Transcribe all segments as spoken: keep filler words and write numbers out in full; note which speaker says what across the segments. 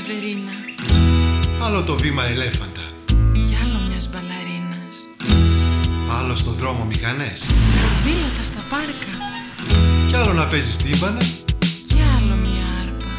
Speaker 1: Κατερίνα.
Speaker 2: Άλλο το βήμα ελέφαντα.
Speaker 1: Κι άλλο μιας μπαλαρίνας.
Speaker 2: Άλλο στο δρόμο μηχανές.
Speaker 1: Ποδήλατα στα πάρκα.
Speaker 2: Κι άλλο να παίζεις τύμπανα.
Speaker 1: Κι άλλο μια άρπα.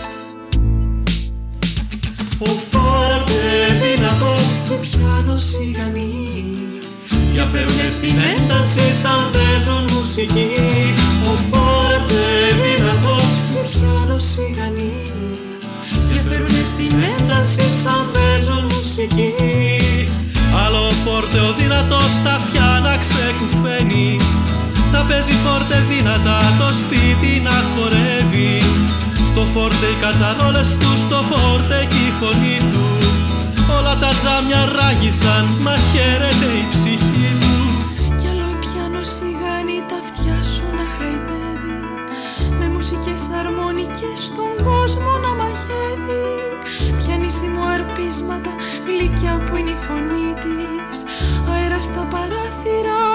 Speaker 3: Ο φόρτε δυνατός, το πιάνο σιγανή. Διαφέρουνε στην ένταση σαν παίζουν μουσική. Ο φόρτε δυνατός, το πιάνο σιγανή. Διαφέρουνε στην ένταση σαν παίζουν μουσική. Άλλο φόρτε ο δυνατός τα πιάνα ξεκουφαίνει. Να παίζει φόρτε δυνατά το σπίτι να χορεύει. Στο φόρτε οι κατσαρόλες του, στο φόρτε και η φωνή του. Όλα τα τζάμια ράγισαν, μα χαίρεται η ψυχή του.
Speaker 1: Κι άλλο πιάνο σιγάνι τα αυτιά σου να χαϊδεύει. Με μουσικές αρμονικές στον κόσμο να μαγεύει. Πιανίσιμο αρπίσματα, γλυκιά που είναι η φωνή της. Αέρα στα παράθυρα,